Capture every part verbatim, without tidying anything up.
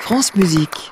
France Musique.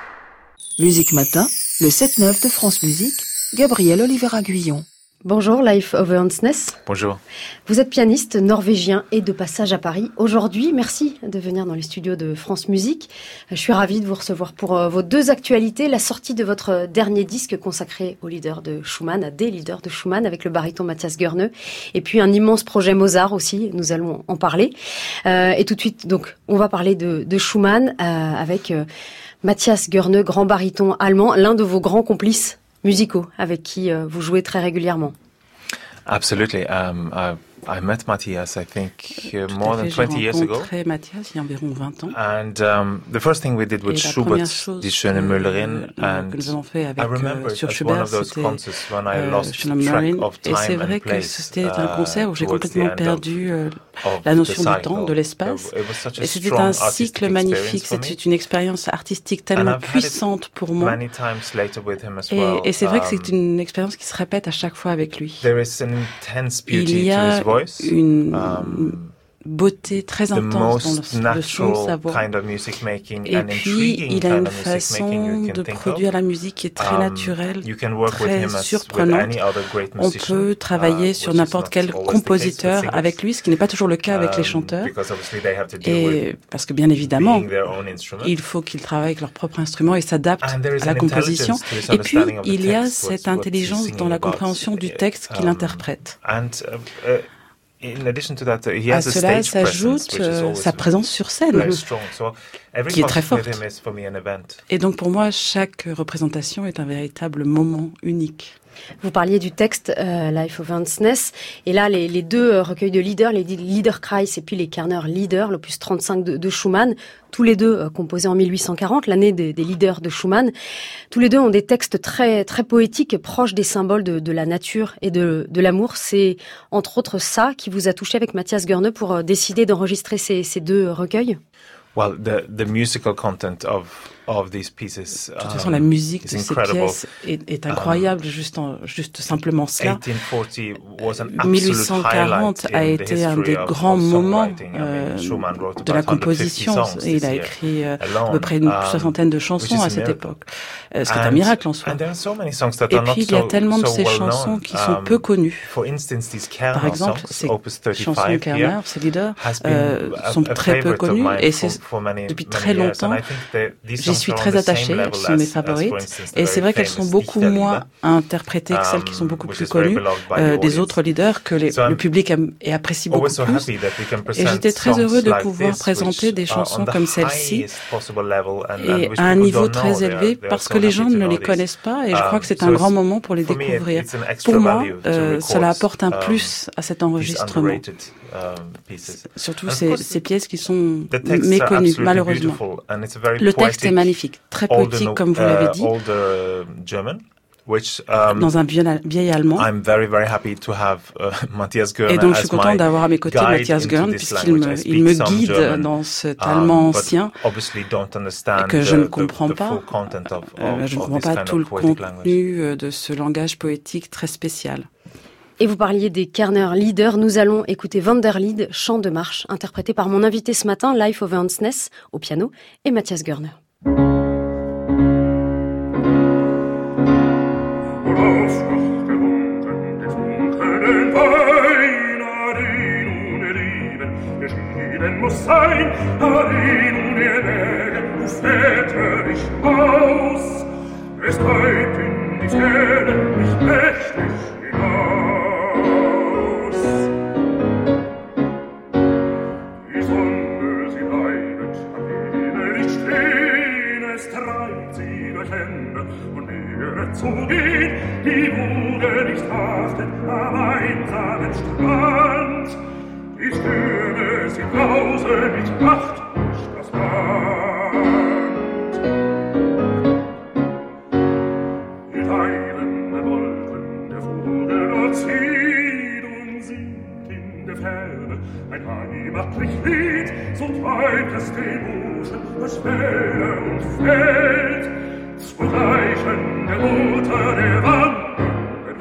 Musique Matin, le sept neuf de France Musique, Gabriel Oliveira-Guyon. Bonjour, Leif Ove Hansnes. Bonjour. Vous êtes pianiste norvégien et de passage à Paris. Aujourd'hui, merci de venir dans les studios de France Musique. Je suis ravie de vous recevoir pour euh, vos deux actualités. La sortie de votre dernier disque consacré au leader de Schumann, à des leaders de Schumann, avec le baryton Mathias Görne. Et puis un immense projet Mozart aussi, nous allons en parler. Euh, et tout de suite, donc, on va parler de, de Schumann euh, avec euh, Mathias Görne, grand baryton allemand, l'un de vos grands complices musicaux avec qui euh, vous jouez très régulièrement. Absolutely. Um, I, I met Matthias, I think, uh, Tout more à fait, than twenty years j'ai ago. rencontré Mathias il y a environ vingt ans. And um, the first thing we did with Et la Schubert, première chose Die Schöne Müllerin, que, and que nous avons fait avec, I remember euh, it sur as Schubert, one of those c'était concerts when I euh, lost Schöne track Müllerin. of Et c'est time vrai and que place c'était un uh, concert où j'ai towards the complètement end perdu euh, of la the notion du cycle. temps, de l'espace. It was such a Et c'était strong un artistic cycle magnifique, experience for me. c'est une expérience artistique And tellement I've had it puissante pour moi. many times later with him as Et, well. et c'est vrai que Um, c'est une expérience qui se répète à chaque fois avec lui. There is an intense Il beauty y to a his voice. une Um, beauté très the intense most dans le, le son de sa natural voix. kind of music making Et and puis, intriguing il a kind une of music making façon you de can think produire of. la musique qui est très Um, naturelle, you can work with très him as with surprenante. any other great On musician, peut travailler uh, sur which is n'importe not quel always the case with compositeur singers. avec lui, ce qui n'est pas toujours le cas avec les Um, chanteurs. because obviously they have to deal Et with parce que bien évidemment, being their own instrument. il faut qu'ils travaillent avec leur propre instrument et s'adaptent And there is à la an composition. intelligence to this Et puis, understanding of the il y a text, cette what- what he's intelligence singing dans la about. compréhension du texte qu'il Um, interprète. And uh, uh, in addition to that, uh, he À has a cela stage presence, s'ajoute which is euh, always sa présence sur scène. very strong. So every qui est très concert with forte. him is for me an event. Et donc pour moi, chaque représentation est un véritable moment unique. Vous parliez du texte euh, Leif Ove Hansnes, et là les, les deux euh, recueils de leaders, les Liederkreis et puis les Kerner Lieder, l'opus trente-cinq de, de Schumann, tous les deux euh, composés en mille huit cent quarante, l'année des, des leaders de Schumann. Tous les deux ont des textes très très poétiques, proches des symboles de, de la nature et de, de l'amour. C'est entre autres ça qui vous a touché avec Mathias Görne pour euh, décider d'enregistrer ces, ces deux recueils. Well, the the musical content of of these pieces. De toute façon, la musique de ces incredible. pièces est, est incroyable, um, juste, en, juste simplement cela. mille huit cent quarante a été un des grands moments euh, de la composition. Et il a écrit euh, à peu près une soixantaine de chansons à cette époque, euh, ce qui est un miracle en soi. Et puis, il y a tellement de ces chansons qui sont peu connues. Par exemple, ces chansons Kerner, ces leaders, euh, sont très peu connues et c'est depuis très longtemps. J'y suis très attachée, elles sont mes favorites. Et c'est vrai qu'elles sont beaucoup moins interprétées que celles qui sont beaucoup plus connues euh, des autres leaders que les, le public aime et apprécie beaucoup plus. Et j'étais très heureux de pouvoir présenter des chansons comme celle-ci et à un niveau très élevé parce que les gens ne les connaissent pas et je crois que c'est un grand moment pour les découvrir. Pour moi, euh, cela apporte un plus à cet enregistrement. Surtout ces, ces pièces qui sont méconnues, malheureusement. Le texte est magnifique, très poétique, comme vous l'avez dit, Which, um, dans un vieil, vieil allemand. I'm very, very happy to have, uh, Matthias Görne et donc je suis content d'avoir à mes côtés Mathias Görne puisqu'il me, il me guide German, dans cet allemand um, ancien que je ne comprends pas. Of, euh, je ne comprends pas tout le contenu language. De ce langage poétique très spécial. Et vous parliez des Kerner Lieder. Nous allons écouter Vanderlied, chant de marche, interprété par mon invité ce matin, Leif Ove Hansnes, au piano, et Mathias Görne. Es treibt in die Ferne mich mächtig hinaus. Die Sonne, sie leidet, am Himmel nicht stehen, es treibt sie durch Hände und Meere zu gehen, die Woge nicht haftet am einsamen Strand. Die Stürme, sie brausen mit Macht durch das Land. Ein heimatlich Lied, so treibt es den Ocean durch Wälder und Feld, zugleichen der Mutter der wandernden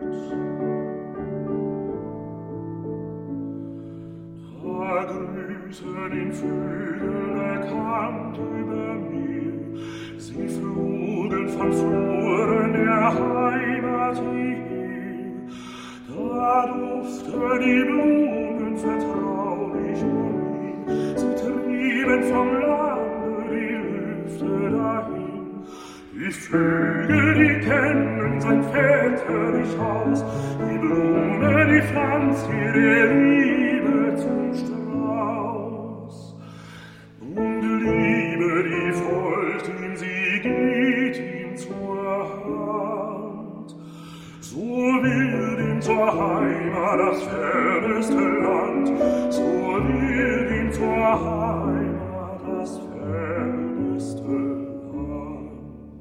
Welt. Da grüßt Füßen in Vögel erkannt über mir. Sie flogen von Fluren der Heimat hierher. Da duften die Blumen vertraulich um ihn. Sie trieben vom Lande die Lüfte dahin. Die Vögel, die kennen sein väterlich Haus. Die Blume, die pflanzt hier der Liebe zum Strauß. Und Liebe, die folgt ihm, sie geht ihm zur Hand. So wird ihm zur Heimat das ferneste Land. So wird ihm zur Heimat das ferneste Land.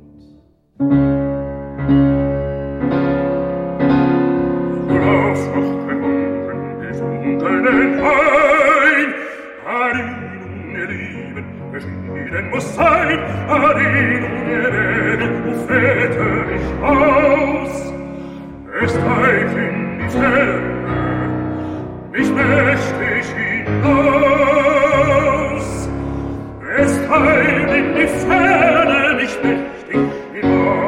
Lauf noch getrunken gesunkenen Wein, Erinnerung ihr Lieben, geschieden muss sein, Erinnerung ihr Wegen, wo väterlich aus. Es treibt in die Ferne, mich möchte ich hinaus. Es treibt in die Ferne, mich möchte ich hinaus.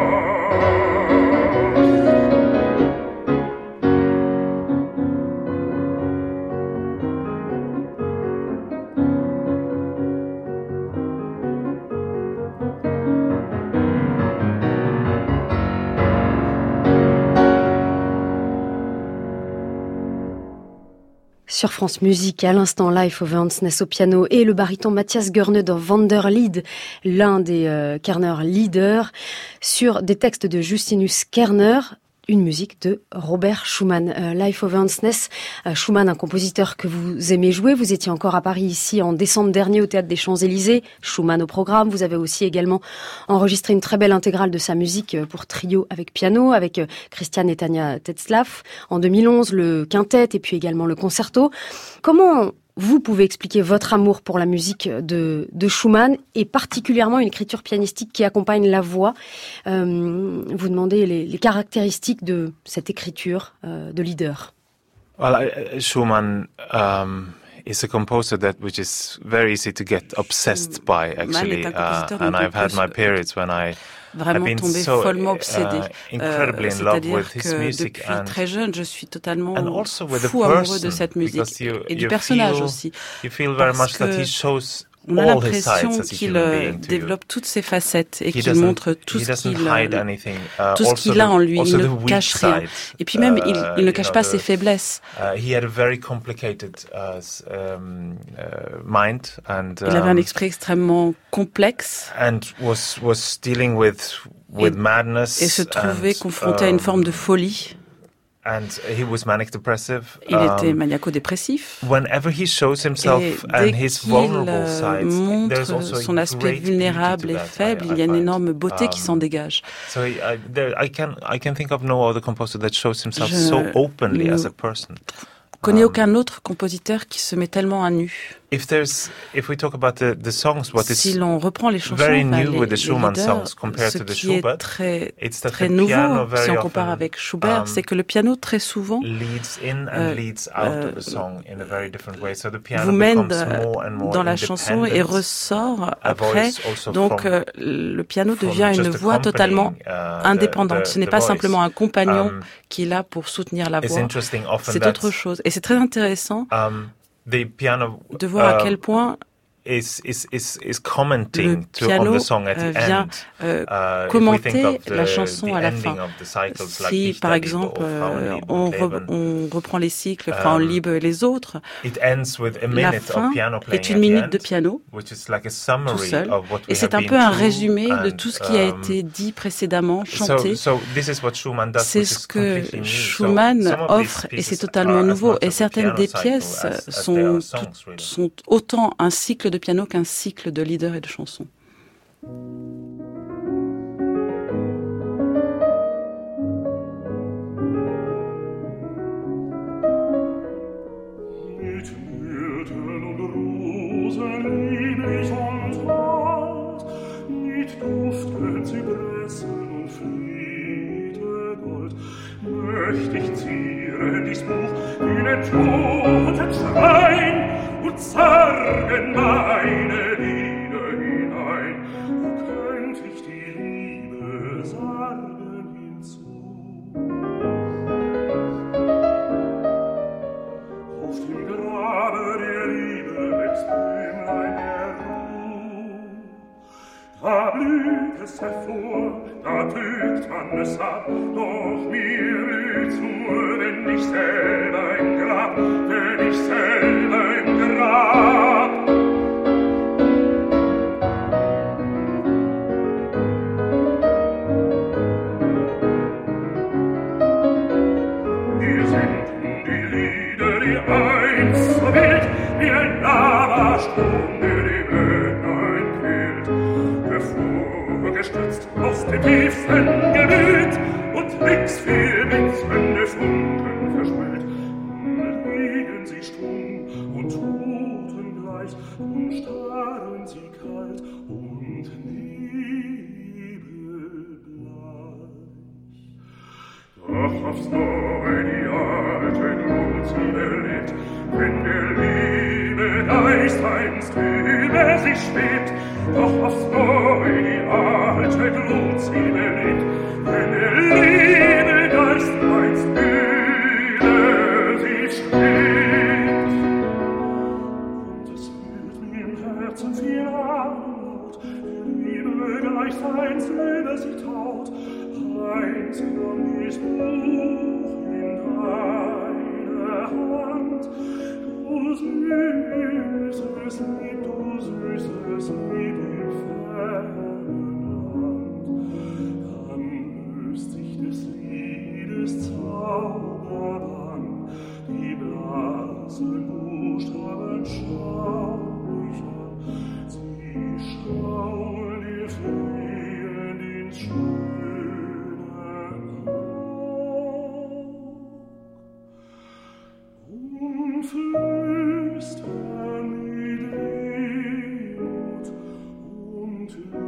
Sur France Musique, à l'instant, Life of Hansness au piano et le baryton Matthias Görne dans Wanderlied, l'un des euh, Kerner leaders, sur des textes de Justinus Kerner, une musique de Robert Schumann. Euh, Life of Hansness, euh, Schumann, un compositeur que vous aimez jouer. Vous étiez encore à Paris ici en décembre dernier au Théâtre des Champs-Élysées. Schumann au programme. Vous avez aussi également enregistré une très belle intégrale de sa musique pour trio avec piano, avec Christian et Tania Tetzlaff. En deux mille onze, le quintet et puis également le concerto. Comment vous pouvez expliquer votre amour pour la musique de, de Schumann et particulièrement une écriture pianistique qui accompagne la voix. Euh, vous demandez les, les caractéristiques de cette écriture euh, de leader. Well, I, Schumann um, is a composer that which is very easy to get obsessed by, actually, uh, and I've had my periods when I vraiment tombé so, follement obsédé. Uh, euh, C'est-à-dire que depuis and, très jeune, je suis totalement fou amoureux de cette musique you, et du personnage feel, aussi. You feel very much that he shows on a l'impression qu'il développe toutes ses facettes et qu'il montre tout ce qu'il uh, tout ce qu'il a en lui. Il ne cache rien. Et puis même, il, il ne cache pas ses faiblesses. Il avait un esprit extrêmement complexe. Et se trouvait confronté à une forme de folie. And he was manic depressive. Il était maniaco-dépressif. Whenever he shows himself and his vulnerable sides, montre son aspect vulnérable et faible, il y a une énorme beauté qui s'en dégage. So I, there, I can I can think of no other composer that shows himself Je so openly as a person. Je ne connais aucun autre compositeur qui se met tellement à nu. If there's, if we talk about the, the songs, what is si l'on reprend les chansons, very enfin, new les, with the Schumann leaders, songs compared ce to the qui Schubert, est très, it's that très the nouveau very si on compare often, avec Schubert, um, c'est que le piano très souvent leads in and euh, leads out euh, of the song in a very different way. So the piano vous mène becomes more and more dans la chanson et ressort après. Donc euh, le piano devient une voix totalement uh, indépendante. The, the, Ce n'est pas voice. simplement un compagnon um, qui est là pour soutenir la voix. C'est autre chose. Et c'est très intéressant um, the piano, de voir uh, à quel point Is, is, is, is commenting to, on the song at the vient end. Euh, uh, commenter the, la chanson à la fin. Si, like par exemple, euh, on, re, on reprend les cycles, um, Frauenliebe et les autres, la fin est une minute de piano, like tout seul, et c'est un peu un résumé and, de tout ce qui a um, été dit précédemment, chanté. So, so c'est ce que Schumann so, offre, et c'est totalement nouveau. Et certaines des pièces as, as sont, songs, really. sont autant un cycle de piano qu'un cycle de leader et de chansons. Möcht ich zieren dies Buch in den toten Schrein und und Sorgen meine Liebe hinein. Wo könnt ich die Liebe Sorgen hinzu? Auf dem Grabe der Liebe wächst Blümlein der Ruhe. Da blüht es hervor, da tötet man es ab, doch mir blüht's nur, wenn ich selber im Grab, wenn ich selber im Grab. Wir senden die Lieder, die einst so wild wie ein Lavastrom, der die Welt einquillt, hervorgestürzt aus dem tiefsten Gemüt und nix viel blitzende Funken verschmilzt. Liegen sie stumm und totengleich und starren sie kalt und nebelbleich. Doch aufs Neue die alte Glut sie belebt, wenn der Liebe Geist einst über sie schwebt. Doch aufs Neue die alte Glut sie belebt, wenn der Liebe Geist einst über sie schwebt. Und es fühlt mir im Herzen viel Armut, der Liebe Geist einst über sie taut, einst nahm dies Buch in deine Hand. Du süßes Lieb, du süßes Lieb im fernen Land. Dann löst sich des Liedes Zauberbann, die blassen Buchstaben schauen mich an, sie schauen dir flehend ins schöne Auge und flüstern mit Demut und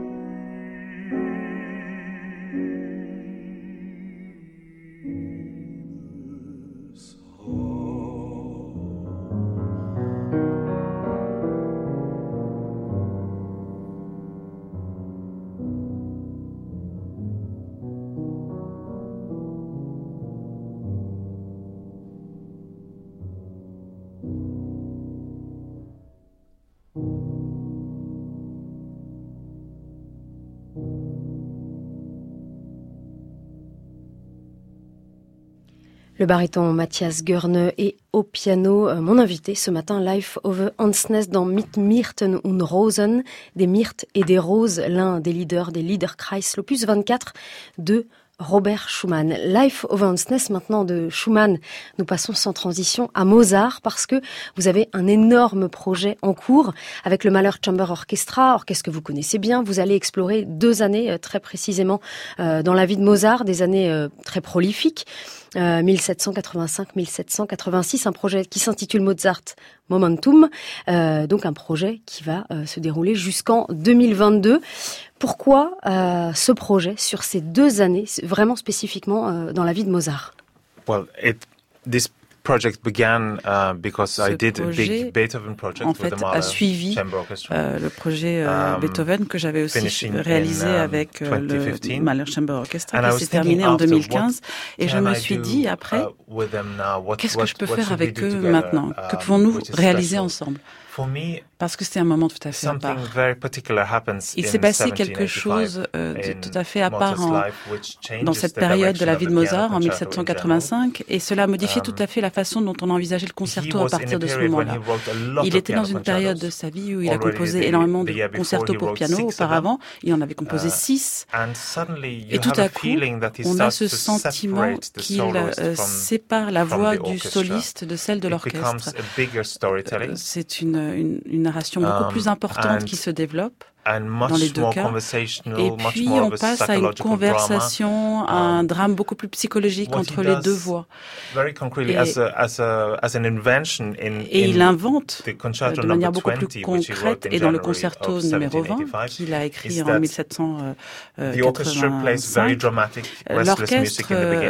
Le baryton Matthias Görne est au piano, euh, mon invité ce matin, live over Hansness dans Mit Myrten und Rosen, des myrtes et des roses, l'un des leaders des Liederkreis, l'opus vingt-quatre de Robert Schumann. Life over Hansness maintenant de Schumann. Nous passons sans transition à Mozart parce que vous avez un énorme projet en cours avec le Mahler Chamber Orchestra, orchestre que vous connaissez bien. Vous allez explorer deux années euh, très précisément euh, dans la vie de Mozart, des années euh, très prolifiques. Euh, mille sept cent quatre-vingt-cinq à mille sept cent quatre-vingt-six, un projet qui s'intitule Mozart Momentum, euh, donc un projet qui va euh, se dérouler jusqu'en deux mille vingt-deux. Pourquoi euh, ce projet sur ces deux années, vraiment spécifiquement euh, dans la vie de Mozart? Well, it, this project began uh, because Ce I did a projet, big Beethoven project en with fait, the Mahler a suivi Chamber Orchestra. Euh, le projet euh, Um, Beethoven que j'avais aussi finishing réalisé in, um, avec euh, le Mahler Chamber Orchestra And I qui was s'est thinking terminé en after, deux mille quinze. what Et je can me I suis do, dit après, uh, with them now? What- qu'est-ce que what- je peux what faire should we avec do eux together, maintenant? Que um, pouvons-nous which is réaliser special? ensemble? For me, Parce que c'était un moment tout à fait à something part. very particular happens Il in s'est passé seventeen quelque chose euh, de eighty-five tout à fait à in part en, Mozart's life, which changes dans cette the période de la direction vie of de the Mozart piano en mille concerto sept cent in quatre-vingt-cinq et cela a modifié Um, tout à fait la façon dont on envisageait le concerto He à was in partir a de ce period when moment-là. he wrote a lot Il of était dans piano une période concertos. de sa vie où il a Already composé the- énormément the year de before, concertos he pour wrote piano six of them. auparavant. Il en avait composé Uh, six. And suddenly you Et tout have à a coup, feeling that he on a starts ce to sentiment separate the qu'il soloist euh, from- sépare la from voix the du orchestra. soliste de celle de It becomes l'orchestre. a bigger storytelling. Euh, C'est une, une, une narration beaucoup Um, plus importante and- qui se développe. and dans much les deux more cas. conversational, Et much puis, more on of a passe à une psychological conversation, drama. à un Um, drame beaucoup plus psychologique what entre he les does deux voix. Very concretely, Et- as a, as a, as an invention in, Et in il invente the concerto de manière number beaucoup plus twenty, which he wrote concrète in et dans le January concerto of numéro vingt seventeen eighty-five, qu'il a écrit is en that mille sept cent the orchestra plays very quatre-vingt-cinq. dramatic, Euh, restless music L'orchestre in the euh, beginning.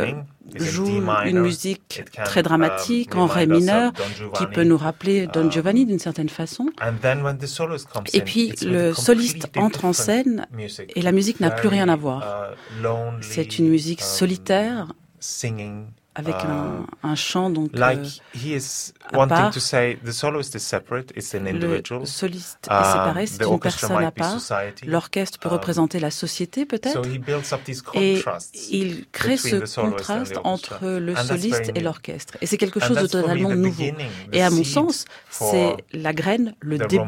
joue une musique très dramatique en ré mineur qui peut nous rappeler Don Giovanni d'une certaine façon. Et puis le soliste entre en scène et la musique n'a plus rien à voir. C'est une musique solitaire avec un, un chant donc like euh, he is à wanting part. to say the soloist is separate, it's an individual. Le soliste est séparé, c'est um, une personne à part. L'orchestre peut um, représenter la société peut-être. So he builds up these et il crée ce contraste entre le soliste et l'orchestre. Et c'est quelque chose de totalement nouveau. Et à mon sens, c'est la graine, le début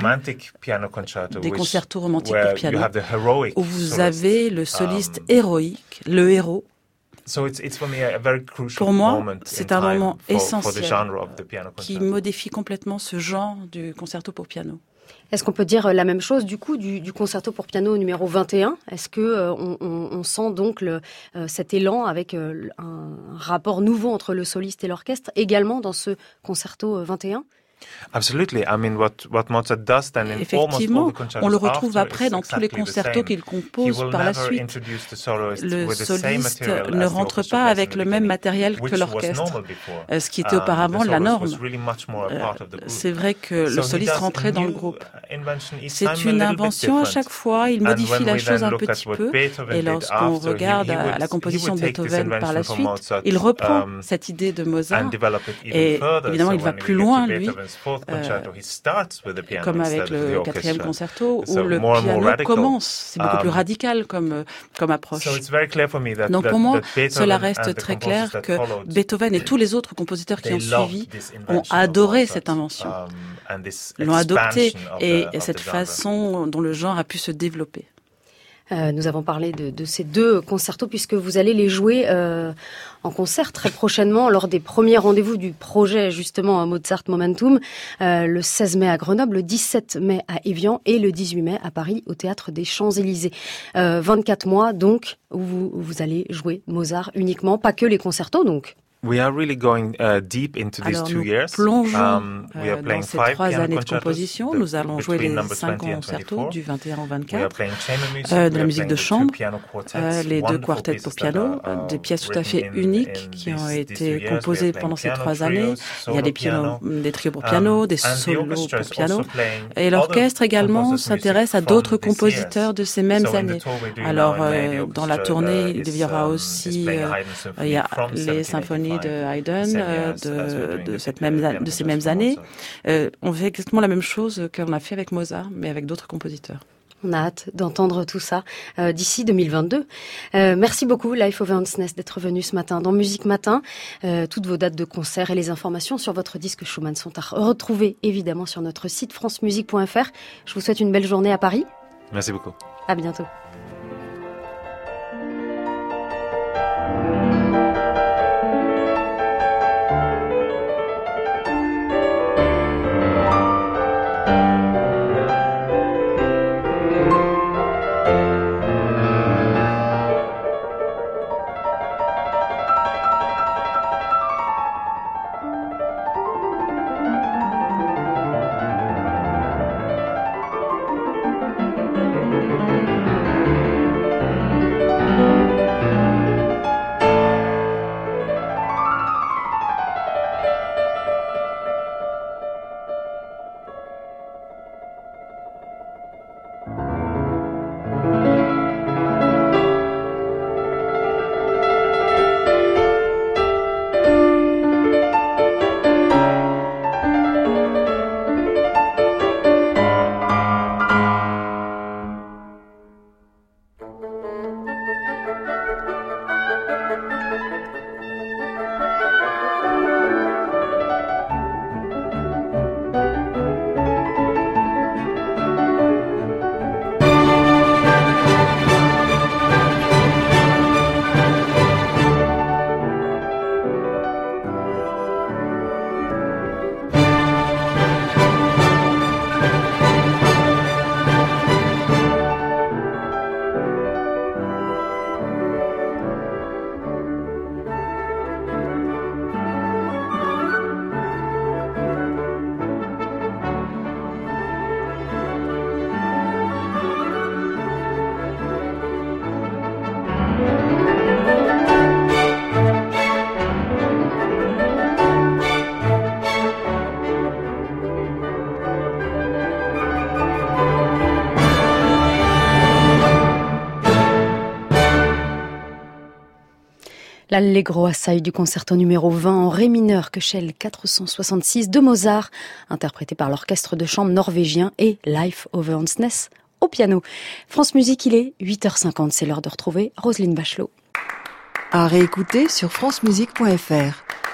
des concertos romantiques pour piano, où vous avez le soliste um, héroïque, le héros. So it's, it's for me a very crucial Pour moi, moment c'est un moment for, essentiel for qui modifie complètement ce genre du concerto pour piano. Est-ce qu'on peut dire la même chose du coup du, du concerto pour piano numéro vingt et un ? Est-ce que euh, on, on sent donc le, euh, cet élan avec euh, un rapport nouveau entre le soliste et l'orchestre également dans ce concerto vingt et un ? Absolutely. I mean, what, what Mozart does then in Effectivement, almost all the concertos on le retrouve after après dans tous les concertos qu'il compose par la suite. Le soliste ne rentre pas avec le même matériel que l'orchestre, ce qui était auparavant la norme. C'est vrai que le soliste rentrait dans le groupe. C'est une invention à chaque fois, il modifie la chose un petit peu, et lorsqu'on regarde à la composition de Beethoven par la suite, il reprend cette idée de Mozart, et évidemment il va plus loin, lui. Euh, comme avec le quatrième concerto où le piano commence. C'est beaucoup plus radical comme, comme approche. Donc pour moi, cela reste très clair que Beethoven et tous les autres compositeurs qui ont suivi ont adoré cette invention, l'ont adoptée et, et cette façon dont le genre a pu se développer. Euh, nous avons parlé de, de ces deux concertos puisque vous allez les jouer euh, en concert très prochainement lors des premiers rendez-vous du projet justement Mozart Momentum, euh, le seize mai à Grenoble, le dix-sept mai à Évian et le dix-huit mai à Paris au Théâtre des Champs-Élysées. Euh, vingt-quatre mois donc où vous, où vous allez jouer Mozart uniquement, pas que les concertos donc. We are really going uh, deep into these Alors, two nous years. plongeons um, we are euh, playing dans ces five trois piano années de concertos, composition. the, Nous allons jouer les cinq concertos du vingt et un au vingt-quatre, euh, de la musique de chambre, euh, les deux quartets pour piano, euh, des pièces tout à fait uniques qui ont été composées pendant ces trois années. Il y a des, pianos, des trios pour piano, des solos pour piano. Et l'orchestre également s'intéresse à d'autres compositeurs de ces mêmes années. Alors, euh, dans la tournée, il y aura aussi euh, il y a les symphonies de Haydn, De, de, cette même, de ces mêmes années. Euh, on fait exactement la même chose qu'on a fait avec Mozart, mais avec d'autres compositeurs. On a hâte d'entendre tout ça euh, d'ici deux mille vingt-deux. Euh, merci beaucoup, Leif Ove Andsnes, d'être venu ce matin dans Musique Matin. Euh, toutes vos dates de concert et les informations sur votre disque Schumann sont à retrouver évidemment sur notre site france musique point f r. Je vous souhaite une belle journée à Paris. Merci beaucoup. À bientôt. L'Allegro assai du concerto numéro vingt en ré mineur que Shell quatre cent soixante-six de Mozart, interprété par l'orchestre de chambre norvégien, et Life over Hansness au piano. France Musique, il est huit heures cinquante, c'est l'heure de retrouver Roselyne Bachelot. À réécouter sur francemusique point f r.